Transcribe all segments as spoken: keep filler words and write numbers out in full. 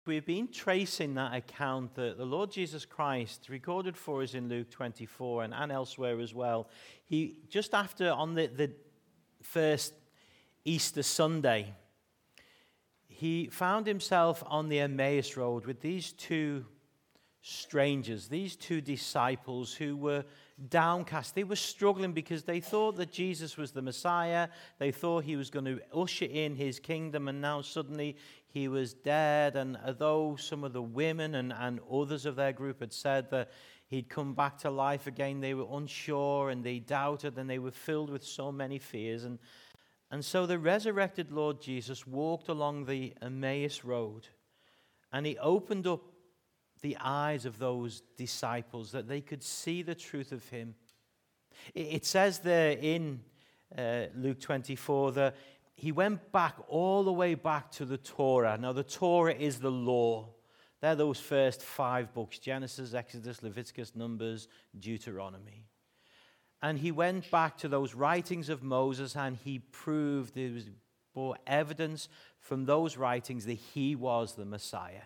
We've been tracing that account that the Lord Jesus Christ recorded for us in Luke twenty-four and, and elsewhere as well. He just after on the, the first Easter Sunday, he found himself on the Emmaus Road with these two strangers, these two disciples who were downcast. They were struggling because they thought that Jesus was the Messiah. They thought he was going to usher in his kingdom, and now suddenly he was dead. And although some of the women and, and others of their group had said that he'd come back to life again, they were unsure and they doubted, and they were filled with so many fears. And, and so the resurrected Lord Jesus walked along the Emmaus Road, and he opened up the eyes of those disciples that they could see the truth of him. It says there in uh, Luke twenty-four that he went back all the way back to the Torah. Now the Torah is the law. They're those first five books: Genesis, Exodus, Leviticus, Numbers, Deuteronomy. And he went back to those writings of Moses, and he proved, there was bore evidence from those writings that he was the Messiah.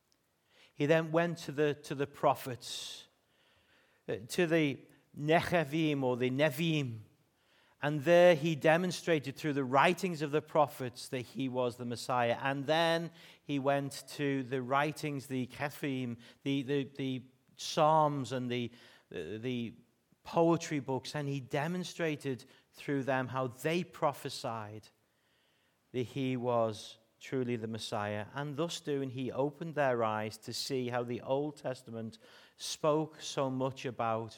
He then went to the to the prophets, uh, to the Nechevim or the Nevim, and there he demonstrated through the writings of the prophets that he was the Messiah. And then he went to the writings, the Kephim, the the, the Psalms and the, the the poetry books, and he demonstrated through them how they prophesied that he was truly the Messiah. And thus doing, he opened their eyes to see how the Old Testament spoke so much about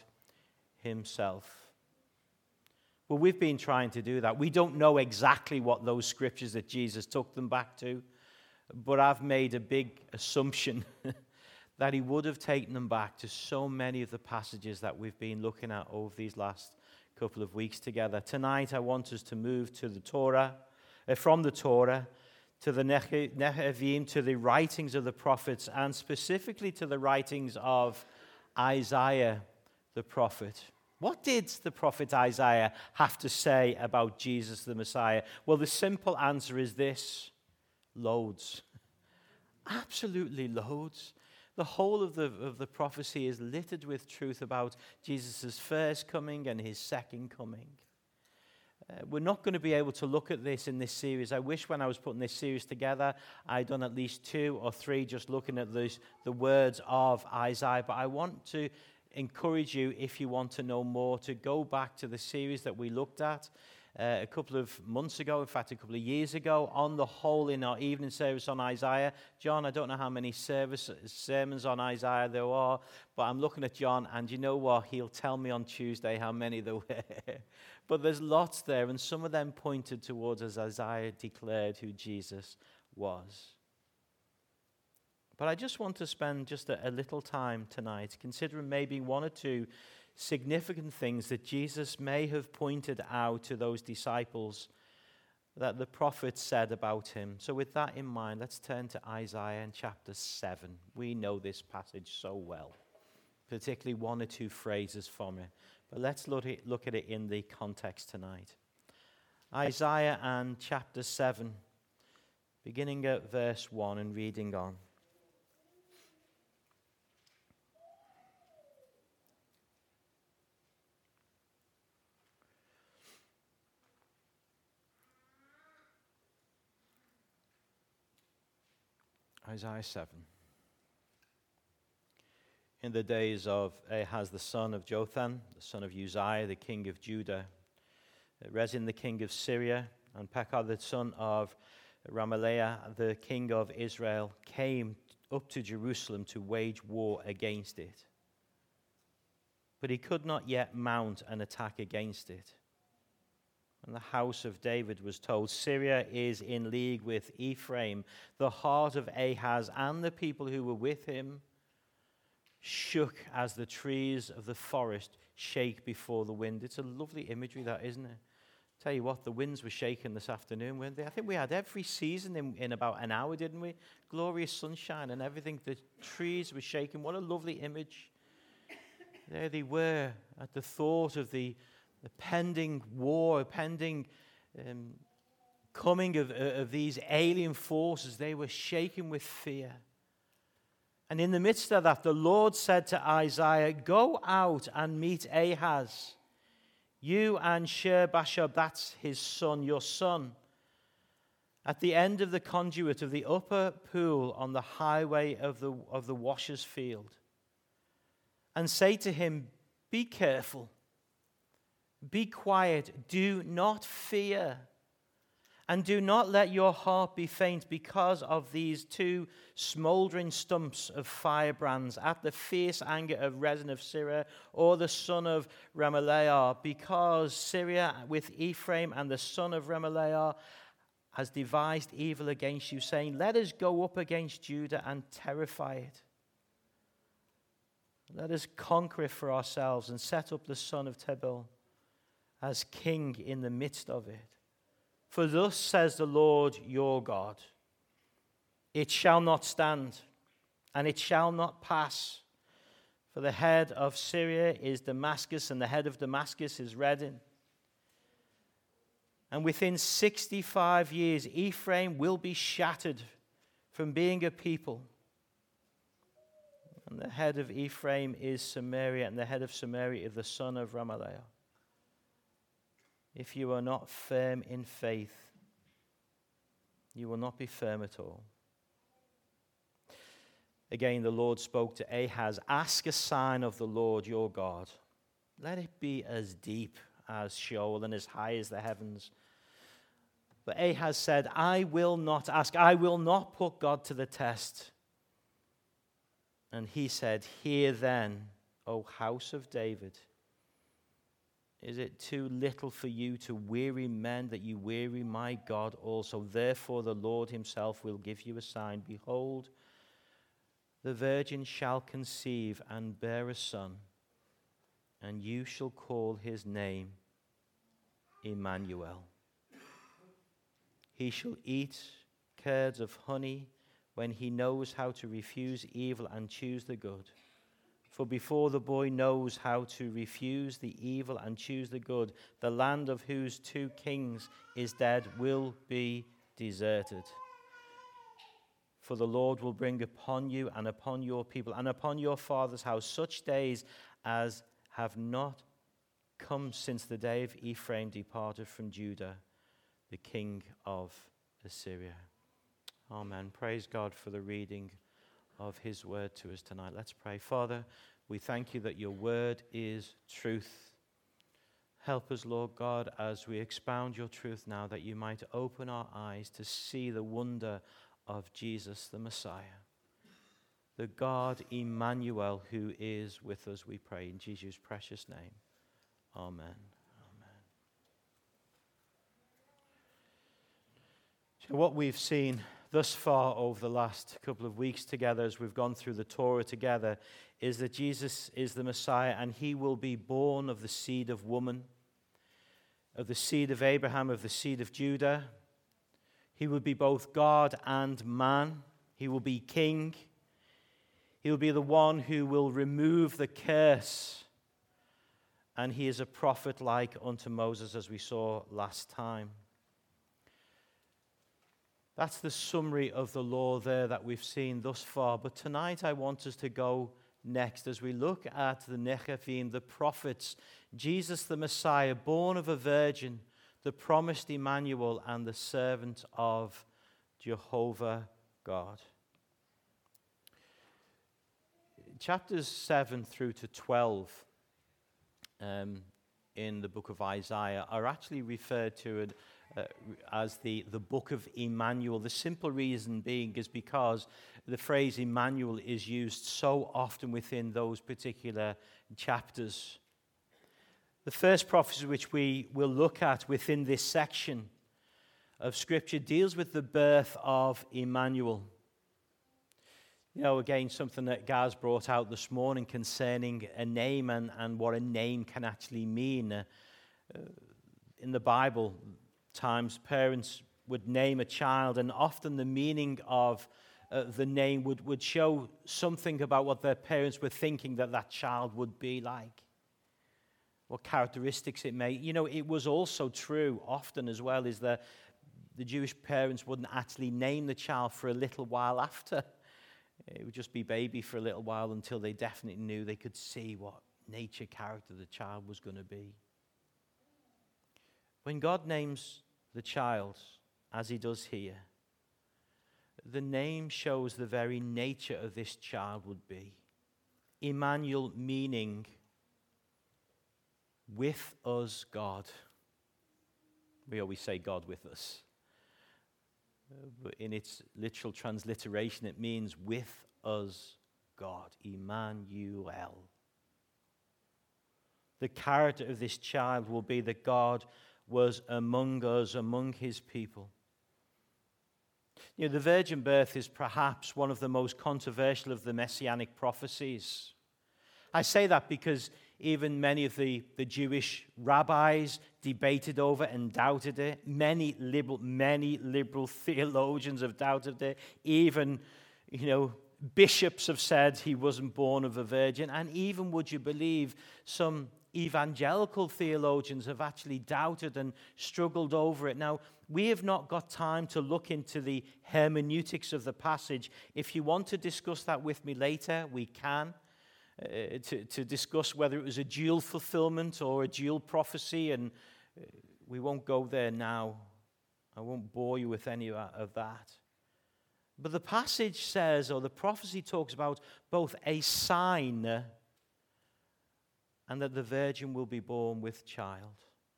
himself. Well, we've been trying to do that. We don't know exactly what those scriptures that Jesus took them back to, but I've made a big assumption that he would have taken them back to so many of the passages that we've been looking at over these last couple of weeks together. Tonight, I want us to move to the Torah, uh, from the Torah, to the Nehevim, to the writings of the prophets, and specifically to the writings of Isaiah the prophet. What did the prophet Isaiah have to say about Jesus the Messiah? Well, the simple answer is this: loads. Absolutely loads. The whole of the, of the prophecy is littered with truth about Jesus' first coming and his second coming. Uh, we're not going to be able to look at this in this series. I wish when I was putting this series together, I'd done at least two or three just looking at those, the words of Isaiah. But I want to encourage you, if you want to know more, to go back to the series that we looked at uh, a couple of months ago, in fact, a couple of years ago, on the whole in our evening service on Isaiah. John, I don't know how many service, sermons on Isaiah there are, but I'm looking at John, and you know what? He'll tell me on Tuesday how many there were. But there's lots there, and some of them pointed towards, as Isaiah declared, who Jesus was. But I just want to spend just a, a little time tonight considering maybe one or two significant things that Jesus may have pointed out to those disciples that the prophets said about him. So with that in mind, let's turn to Isaiah in chapter seven. We know this passage so well, particularly one or two phrases from it. But let's look at, look at it in the context tonight. Isaiah and chapter seven, beginning at verse one and reading on. Isaiah seven. In the days of Ahaz the son of Jotham, the son of Uzziah, the king of Judah, Rezin the king of Syria, and Pekah the son of Ramaliah, the king of Israel, came up to Jerusalem to wage war against it. But he could not yet mount an attack against it. And the house of David was told, Syria is in league with Ephraim. The heart of Ahaz and the people who were with him shook as the trees of the forest shake before the wind. It's a lovely imagery, that, isn't it? Tell you what, the winds were shaking this afternoon, weren't they? I think we had every season in, in about an hour, didn't we? Glorious sunshine and everything. The trees were shaking. What a lovely image. There they were at the thought of the The pending war, pending um, coming of, of these alien forces. They were shaken with fear. And in the midst of that, the Lord said to Isaiah, go out and meet Ahaz. You and Shir-Bashab, that's his son, your son, at the end of the conduit of the upper pool on the highway of the, of the washer's field. And say to him, be careful, be quiet, do not fear, and do not let your heart be faint because of these two smoldering stumps of firebrands at the fierce anger of Rezin of Syria, or the son of Remaliah, because Syria with Ephraim and the son of Remaliah has devised evil against you, saying, let us go up against Judah and terrify it. Let us conquer it for ourselves and set up the son of Tebel as king in the midst of it. For thus says the Lord your God, it shall not stand, and it shall not pass. For the head of Syria is Damascus, and the head of Damascus is Rezin. And within sixty-five years, Ephraim will be shattered from being a people. And the head of Ephraim is Samaria, and the head of Samaria is the son of Remaliah. If you are not firm in faith, you will not be firm at all. Again, the Lord spoke to Ahaz, ask a sign of the Lord your God. Let it be as deep as Sheol and as high as the heavens. But Ahaz said, I will not ask, I will not put God to the test. And he said, hear then, O house of David, is it too little for you to weary men that you weary my God also? Therefore the Lord himself will give you a sign. Behold, the virgin shall conceive and bear a son, and you shall call his name Emmanuel. He shall eat curds of honey when he knows how to refuse evil and choose the good. For before the boy knows how to refuse the evil and choose the good, the land of whose two kings is dead will be deserted. For the Lord will bring upon you and upon your people and upon your father's house such days as have not come since the day of Ephraim departed from Judah, the king of Assyria. Amen. Praise God for the reading of his word to us tonight. Let's pray. Father, we thank you that your word is truth. Help us, Lord God, as we expound your truth now, that you might open our eyes to see the wonder of Jesus the Messiah, the God Emmanuel who is with us, we pray in Jesus' precious name. Amen. Amen. So what we've seen thus far over the last couple of weeks together as we've gone through the Torah together is that Jesus is the Messiah, and he will be born of the seed of woman, of the seed of Abraham, of the seed of Judah. He will be both God and man. He will be king. He will be the one who will remove the curse. And he is a prophet like unto Moses, as we saw last time. That's the summary of the law there that we've seen thus far. But tonight I want us to go next as we look at the Nechaphim, the prophets, Jesus the Messiah, born of a virgin, the promised Emmanuel, and the servant of Jehovah God. Chapters seven through to twelve um, in the book of Isaiah are actually referred to uh, as the, the book of Emmanuel. The simple reason being is because the phrase Emmanuel is used so often within those particular chapters. The first prophecy which we will look at within this section of Scripture deals with the birth of Emmanuel. You know, again, something that Gaz brought out this morning concerning a name and, and what a name can actually mean. Uh, in the Bible, times parents would name a child, and often the meaning of uh, the name would, would show something about what their parents were thinking that that child would be like, what characteristics it may. You know, it was also true often as well is that the Jewish parents wouldn't actually name the child for a little while after It would just be baby for a little while until they definitely knew they could see what nature, character the child was going to be. When God names the child, as he does here, the name shows the very nature of this child would be. Emmanuel, meaning with us, God. We always say God with us. Uh, but in its literal transliteration, it means with us, God. Emmanuel. The character of this child will be that God was among us, among his people. You know, the virgin birth is perhaps one of the most controversial of the messianic prophecies. I say that because even many of the, the Jewish rabbis debated over and doubted it. Many liberal, many liberal theologians have doubted it. Even, you know, bishops have said he wasn't born of a virgin. And even, would you believe, some evangelical theologians have actually doubted and struggled over it. Now, we have not got time to look into the hermeneutics of the passage. If you want to discuss that with me later, we can. Uh, to, to discuss whether it was a dual fulfillment or a dual prophecy, and uh, we won't go there now. I won't bore you with any of that. But the passage says, or the prophecy talks about, both a sign and that the virgin will be born with child.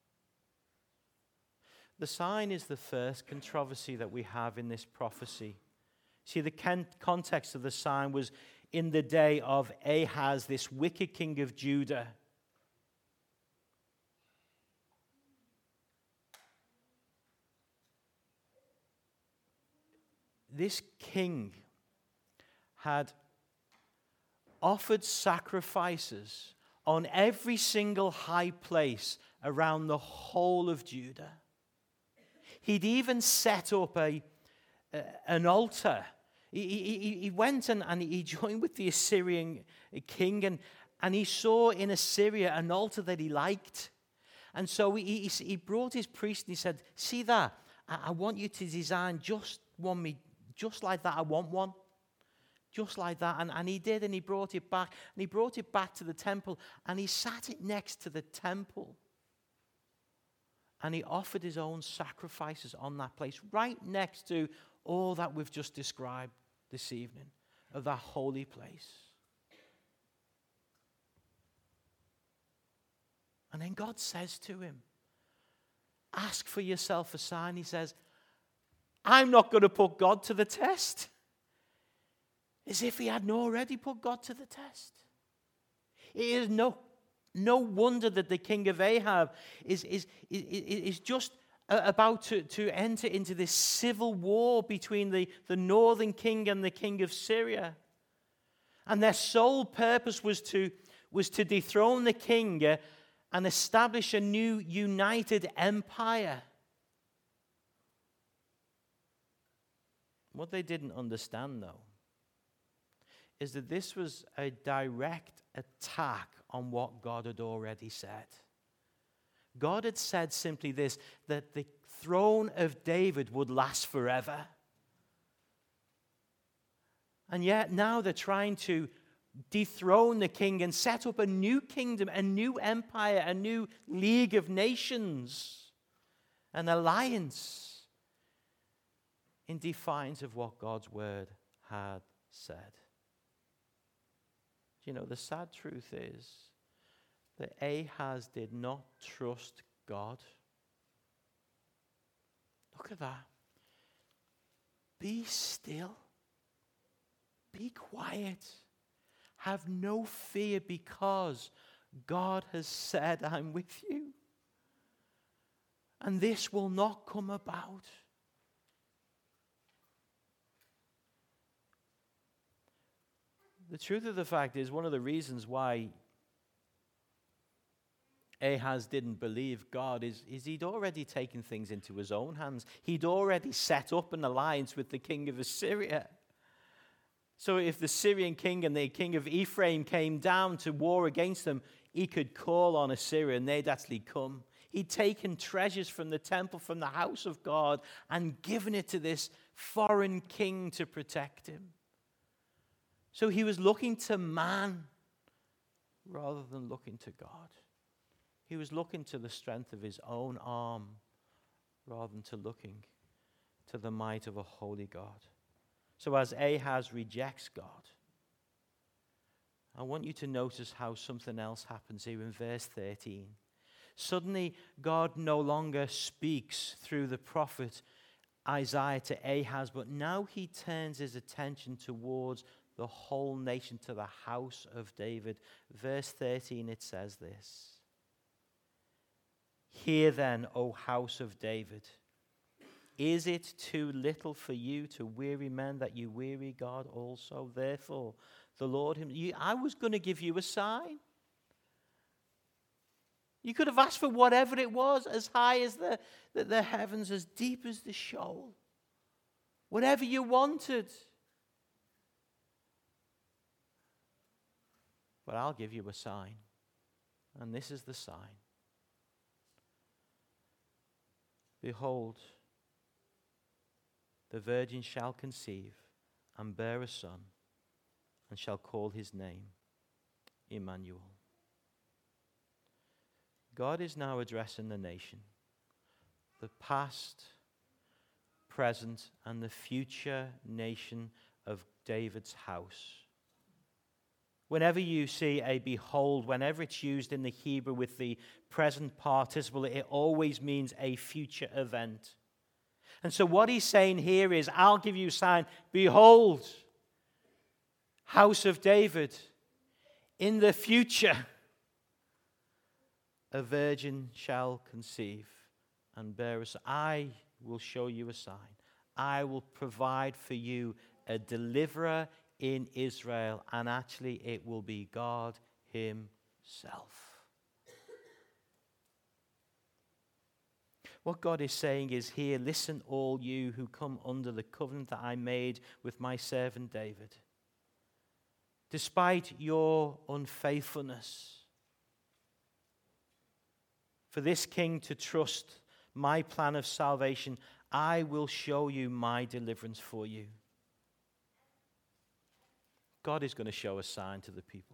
The sign is the first controversy that we have in this prophecy. See, the context of the sign was in the day of Ahaz, this wicked king of Judah. This king had offered sacrifices on every single high place around the whole of Judah. He'd even set up a, a an altar. He, he, he went and, and he joined with the Assyrian king, and, and he saw in Assyria an altar that he liked. And so he, he, he brought his priest and he said, see that? I, I want you to design just one me, just like that. I want one. Just like that. And, and he did, and he brought it back. And he brought it back to the temple, and he sat it next to the temple. And he offered his own sacrifices on that place, right next to all that we've just described this evening, of that holy place. And then God says to him, ask for yourself a sign. He says, I'm not going to put God to the test. As if he hadn't already put God to the test. It is no, no wonder that the king of Ahab is, is, is, is just about to, to enter into this civil war between the, the northern king and the king of Syria. And their sole purpose was to, was to dethrone the king uh, and establish a new united empire. What they didn't understand, though, is that this was a direct attack on what God had already said. God had said simply this, that the throne of David would last forever. And yet now they're trying to dethrone the king and set up a new kingdom, a new empire, a new league of nations, an alliance in defiance of what God's word had said. You know, the sad truth is that Ahaz did not trust God. Look at that. Be still. Be quiet. Have no fear, because God has said, I'm with you. And this will not come about. The truth of the fact is, one of the reasons why Ahaz didn't believe God is, is he'd already taken things into his own hands. He'd already set up an alliance with the king of Assyria. So if the Syrian king and the king of Ephraim came down to war against them, he could call on Assyria and they'd actually come. He'd taken treasures from the temple, from the house of God, and given it to this foreign king to protect him. So he was looking to man rather than looking to God. He was looking to the strength of his own arm rather than to looking to the might of a holy God. So as Ahaz rejects God, I want you to notice how something else happens here in verse thirteen. Suddenly, God no longer speaks through the prophet Isaiah to Ahaz, but now he turns his attention towards the whole nation, to the house of David. Verse thirteen, it says this. Hear then, O house of David. Is it too little for you to weary men that you weary God also? Therefore, the Lord, him, you, I was going to give you a sign. You could have asked for whatever it was, as high as the, the, the heavens, as deep as the Sheol. Whatever you wanted. But I'll give you a sign. And this is the sign. Behold, the virgin shall conceive and bear a son, and shall call his name Emmanuel. God is now addressing the nation, the past, present, and the future nation of David's house. Whenever you see a behold, whenever it's used in the Hebrew with the present participle, it always means a future event. And so what he's saying here is, I'll give you a sign. Behold, house of David, in the future, a virgin shall conceive and bear a son. I will show you a sign. I will provide for you a deliverer in Israel, and actually it will be God himself. What God is saying is here, listen all you who come under the covenant that I made with my servant David. Despite your unfaithfulness, for this king to trust my plan of salvation, I will show you my deliverance for you. God is going to show a sign to the people.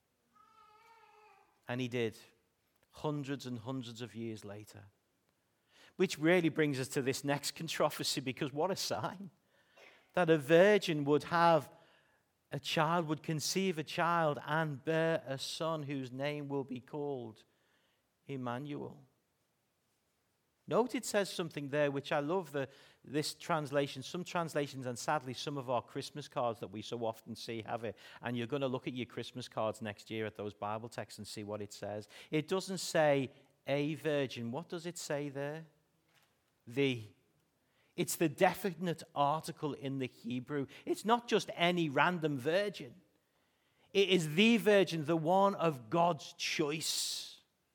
And he did, hundreds and hundreds of years later. Which really brings us to this next controversy, because what a sign. That a virgin would have a child, would conceive a child and bear a son whose name will be called Emmanuel. Note it says something there which I love, the, this translation. Some translations, and sadly some of our Christmas cards that we so often see have it. And you're going to look at your Christmas cards next year at those Bible texts and see what it says. It doesn't say a virgin. What does it say there? The. It's the definite article in the Hebrew. It's not just any random virgin. It is the virgin, the one of God's choice.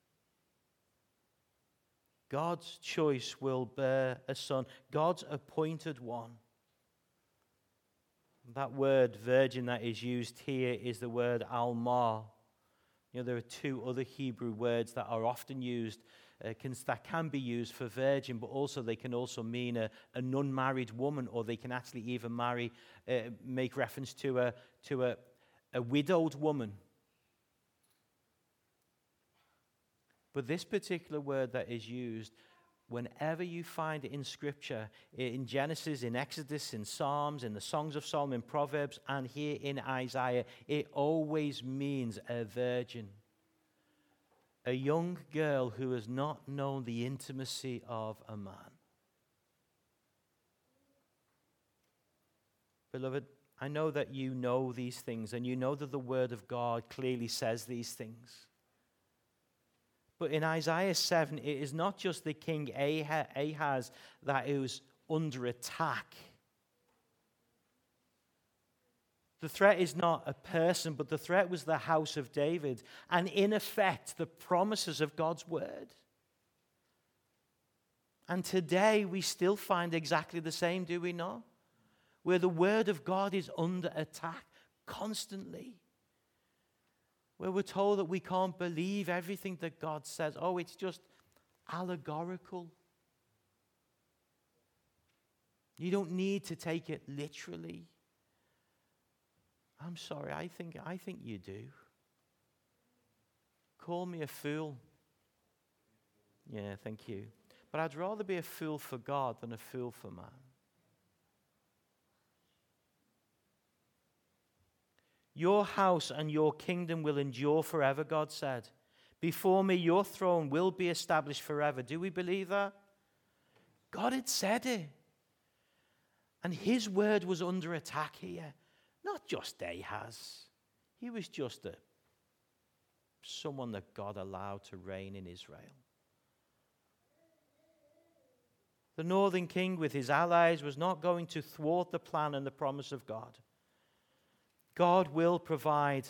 God's choice will bear a son. God's appointed one. That word virgin that is used here is the word almah. You know, there are two other Hebrew words that are often used, uh, can, that can be used for virgin, but also they can also mean a, an unmarried woman, or they can actually even marry, uh, make reference to a to a, a widowed woman. But this particular word that is used, whenever you find it in Scripture, in Genesis, in Exodus, in Psalms, in the Songs of Solomon, in Proverbs, and here in Isaiah, it always means a virgin. A young girl who has not known the intimacy of a man. Beloved, I know that you know these things, and you know that the Word of God clearly says these things. But in Isaiah seven, it is not just the king Ahaz that is under attack. The threat is not a person, but the threat was the house of David. And in effect, the promises of God's word. And today we still find exactly the same, do we not? Where the word of God is under attack constantly. Where we're told that we can't believe everything that God says. Oh, it's just allegorical. You don't need to take it literally. I'm sorry, I think, I think you do. Call me a fool. Yeah, thank you. But I'd rather be a fool for God than a fool for man. Your house and your kingdom will endure forever, God said. Before me, your throne will be established forever. Do we believe that? God had said it. And his word was under attack here. Not just Ahaz. He was just a, someone that God allowed to reign in Israel. The northern king with his allies was not going to thwart the plan and the promise of God. God will provide.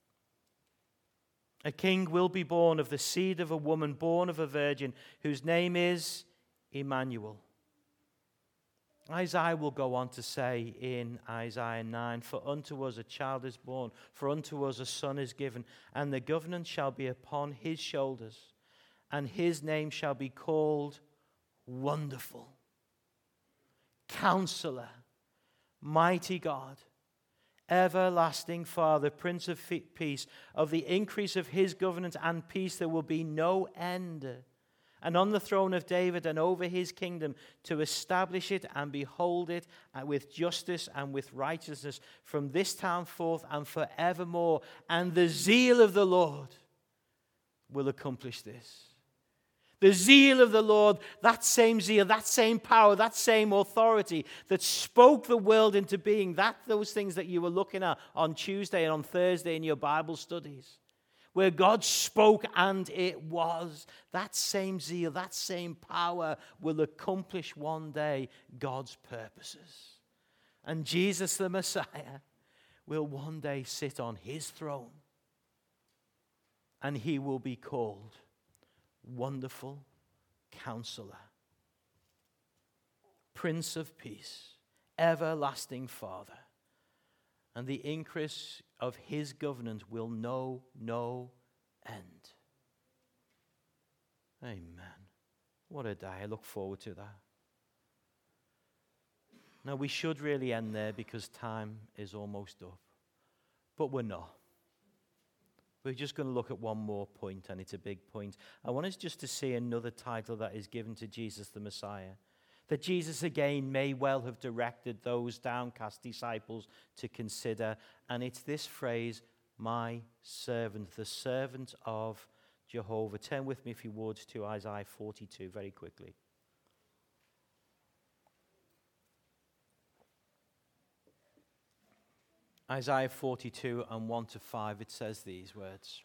A king will be born of the seed of a woman, born of a virgin, whose name is Emmanuel. Isaiah will go on to say in Isaiah nine, for unto us a child is born, for unto us a son is given, and the governance shall be upon his shoulders, and his name shall be called Wonderful, Counselor, Mighty God, Everlasting Father, Prince of Peace. Of the increase of his governance and peace there will be no end. And on the throne of David and over his kingdom, to establish it and behold it with justice and with righteousness from this time forth and forevermore. And the zeal of the Lord will accomplish this. The zeal of the Lord, that same zeal, that same power, that same authority that spoke the world into being, that those things that you were looking at on Tuesday and on Thursday in your Bible studies, where God spoke and it was, that same zeal, that same power will accomplish one day God's purposes. And Jesus the Messiah will one day sit on his throne, and he will be called Wonderful Counselor, Prince of Peace, Everlasting Father. And the increase of his government will know no end. Amen. What a day. I look forward to that. Now, we should really end there because time is almost up. But we're not. We're just going to look at one more point, and it's a big point. I want us just to see another title that is given to Jesus the Messiah. That Jesus again may well have directed those downcast disciples to consider. And it's this phrase, my servant, the servant of Jehovah. Turn with me, if you would, to Isaiah forty-two very quickly. Isaiah forty-two and one to five, it says these words.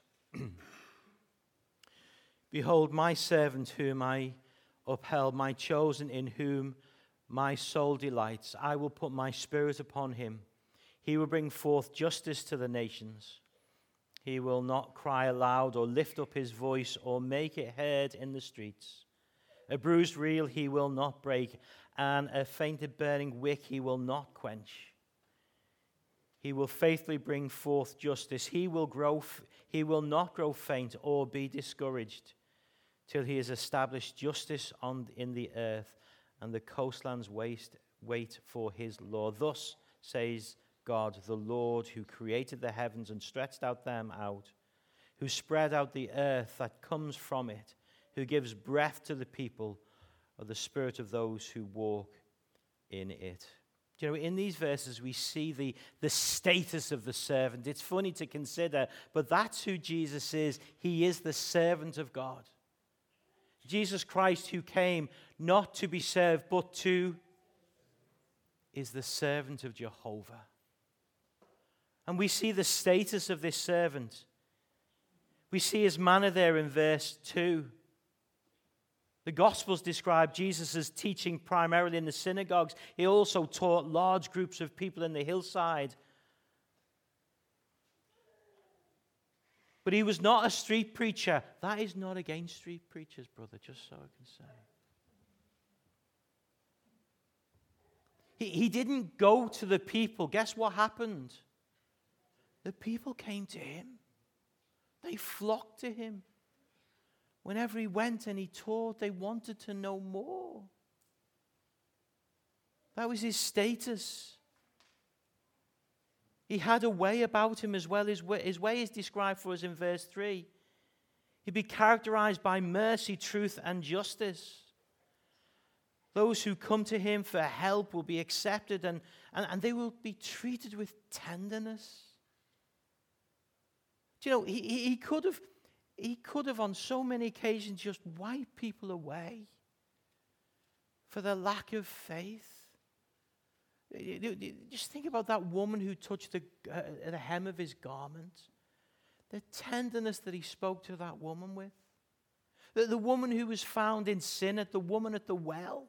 Behold, my servant whom I upheld, my chosen in whom my soul delights. I will put my spirit upon him. He will bring forth justice to the nations. He will not cry aloud or lift up his voice or make it heard in the streets. A bruised reed he will not break, and a fainted burning wick he will not quench. He will faithfully bring forth justice. He will grow. He will not grow faint or be discouraged till he has established justice on in the earth, and the coastlands waste, wait for his law. Thus says God, the Lord, who created the heavens and stretched out them out, who spread out the earth that comes from it, who gives breath to the people, of the spirit of those who walk in it. You know, in these verses, we see the, the status of the servant. It's funny to consider, but that's who Jesus is. He is the servant of God. Jesus Christ, who came not to be served, but to, is the servant of Jehovah. And we see the status of this servant. We see his manner there in verse two. The Gospels describe Jesus as teaching primarily in the synagogues. He also taught large groups of people in the hillside. But he was not a street preacher. That is not against street preachers, brother, just so I can say. He, he didn't go to the people. Guess what happened? The people came to him. They flocked to him. Whenever he went and he taught, they wanted to know more. That was his status. He had a way about him as well. His way, his way is described for us in verse three. He'd be characterized by mercy, truth, and justice. Those who come to him for help will be accepted, and, and, and they will be treated with tenderness. Do you know, he, he could have, he could have on so many occasions just wiped people away for their lack of faith. Just think about that woman who touched the, uh, the hem of his garment. The tenderness that he spoke to that woman with. The, the woman who was found in sin, at the woman at the well.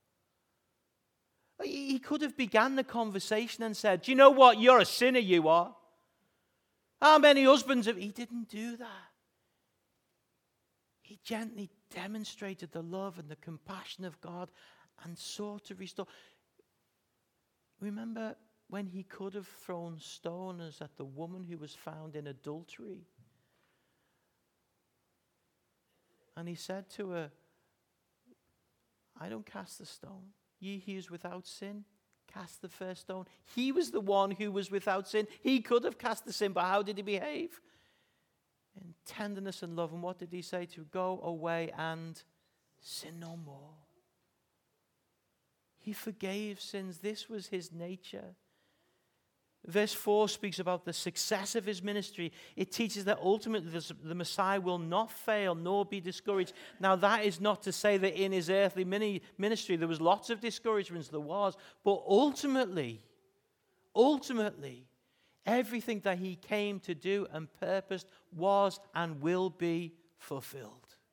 He could have began the conversation and said, do you know what? You're a sinner, you are. How many husbands have... He didn't do that. He gently demonstrated the love and the compassion of God and sought to restore. Remember when he could have thrown stones at the woman who was found in adultery? And he said to her, I don't cast the stone. Ye who is without sin, cast the first stone. He was the one who was without sin. He could have cast the sin, but how did he behave? In tenderness and love. And what did he say? To go away and sin no more. He forgave sins. This was his nature. Verse four speaks about the success of his ministry. It teaches that ultimately the, the Messiah will not fail nor be discouraged. Now that is not to say that in his earthly mini, ministry there was lots of discouragements, there was. But ultimately, ultimately, everything that he came to do and purposed was and will be fulfilled.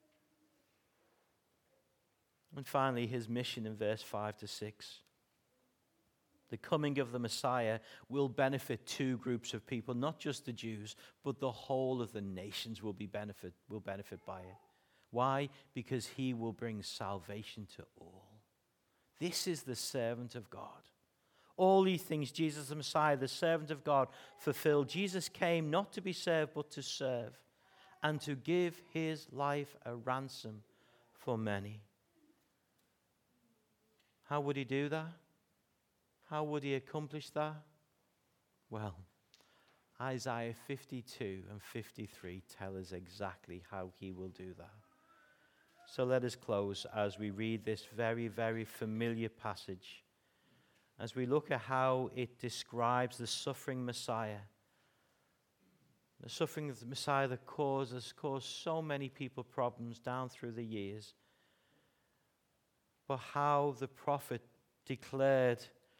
And finally, his mission in verse five to six. The coming of the Messiah will benefit two groups of people, not just the Jews, but the whole of the nations will be benefit will benefit by it. Why? Because he will bring salvation to all. This is the servant of God. All these things, Jesus the Messiah, the servant of God, fulfilled. Jesus came not to be served, but to serve, and to give his life a ransom for many. How would he do that? How would he accomplish that? Well, Isaiah fifty-two and fifty-three tell us exactly how he will do that. So let us close as we read this very, very familiar passage, as we look at how it describes the suffering Messiah. The suffering of the Messiah that causes caused so many people problems down through the years. But how the prophet declared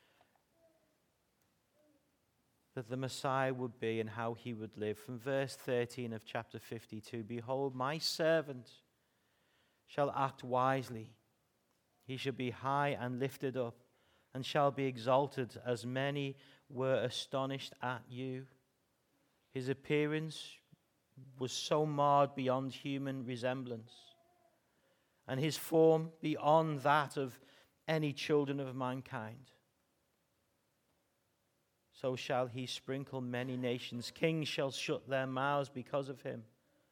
that the Messiah would be and how he would live. From verse thirteen of chapter fifty-two, behold, my servant shall act wisely. He shall be high and lifted up, and shall be exalted, as many were astonished at you. His appearance was so marred beyond human resemblance, and his form beyond that of any children of mankind. So shall he sprinkle many nations. Kings shall shut their mouths because of him.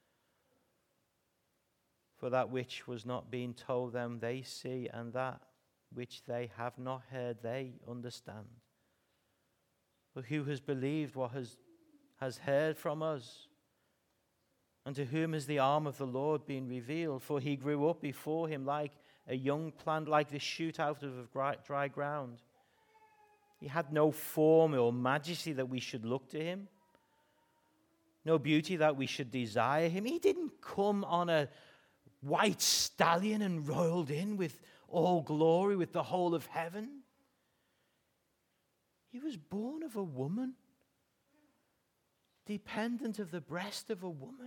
For that which was not being told them they see, and that which they have not heard they understand. But who has believed what has, has heard from us? And to whom has the arm of the Lord been revealed? For he grew up before him like a young plant, like the shoot out of dry ground. He had no form or majesty that we should look to him, no beauty that we should desire him. He didn't come on a white stallion and rolled in with all glory, with the whole of heaven. He was born of a woman, dependent of the breast of a woman.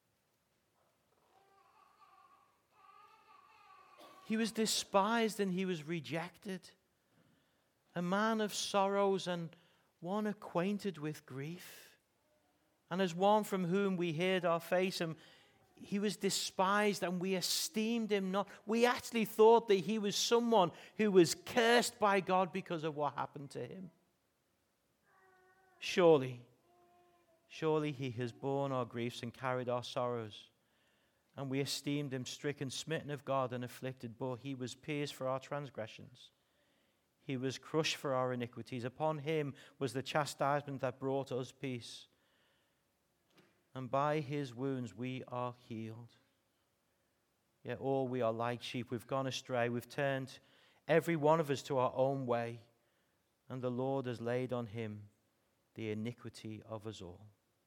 He was despised and he was rejected. A man of sorrows and one acquainted with grief. And as one from whom we hid our face, and he was despised and we esteemed him not. We actually thought that he was someone who was cursed by God because of what happened to him. Surely, surely he has borne our griefs and carried our sorrows. And we esteemed him stricken, smitten of God, and afflicted. But he was pierced for our transgressions. He was crushed for our iniquities. Upon him was the chastisement that brought us peace. And by his wounds we are healed. Yet all we are like sheep. We've gone astray. We've turned every one of us to our own way. And the Lord has laid on him the iniquity of us all.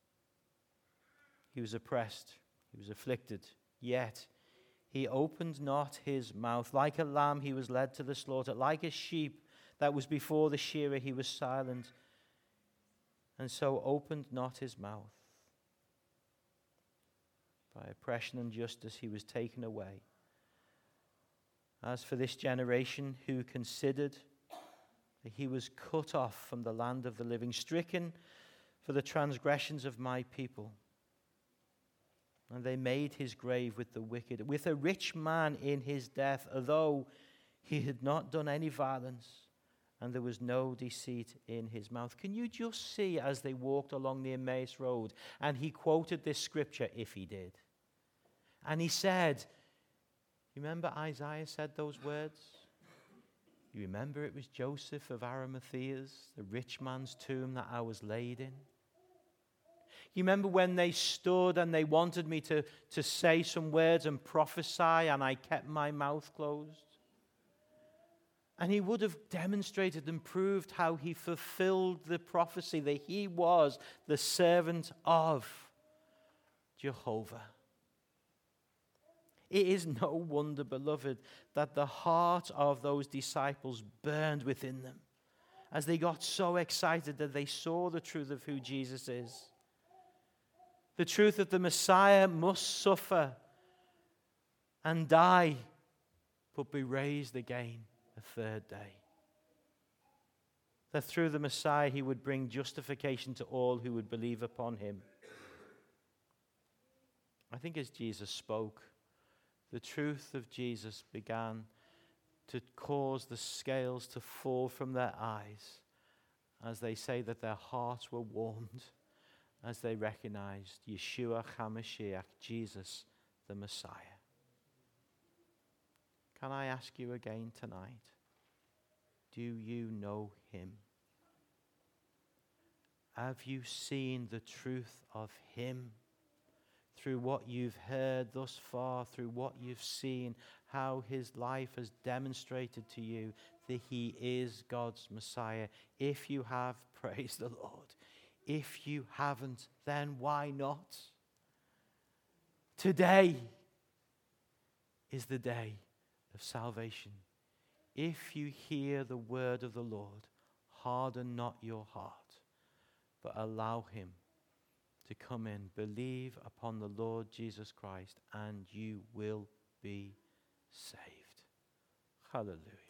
He was oppressed. He was afflicted. Yet he opened not his mouth. Like a lamb he was led to the slaughter. Like a sheep that was before the shearer he was silent. And so opened not his mouth. By oppression and justice he was taken away. As for this generation who considered that he was cut off from the land of the living, stricken for the transgressions of my people. And they made his grave with the wicked, with a rich man in his death, although he had not done any violence, and there was no deceit in his mouth. Can you just see as they walked along the Emmaus Road, and he quoted this scripture, if he did. And he said, you remember Isaiah said those words? You remember it was Joseph of Arimathea's, the rich man's tomb that I was laid in? You remember when they stood and they wanted me to, to say some words and prophesy, and I kept my mouth closed? And he would have demonstrated and proved how he fulfilled the prophecy that he was the servant of Jehovah. It is no wonder, beloved, that the heart of those disciples burned within them as they got so excited that they saw the truth of who Jesus is. The truth that the Messiah must suffer and die, but be raised again a third day. That through the Messiah he would bring justification to all who would believe upon him. I think as Jesus spoke, the truth of Jesus began to cause the scales to fall from their eyes as they say that their hearts were warmed as they recognized Yeshua HaMashiach, Jesus the Messiah. Can I ask you again tonight, do you know him? Have you seen the truth of him? Through what you've heard thus far, through what you've seen, how his life has demonstrated to you that he is God's Messiah. If you have, praise the Lord. If you haven't, then why not? Today is the day of salvation. If you hear the word of the Lord, harden not your heart, but allow him to come in. Believe upon the Lord Jesus Christ and you will be saved. Hallelujah.